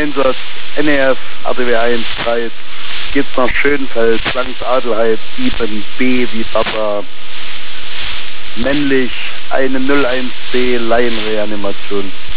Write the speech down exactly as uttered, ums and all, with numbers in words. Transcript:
Einsatz N E F R T W eins drei geht's nach Schönfeld, Sankt Adelheid sieben B wie Papa. Männlich, eine null eins B Laienreanimation.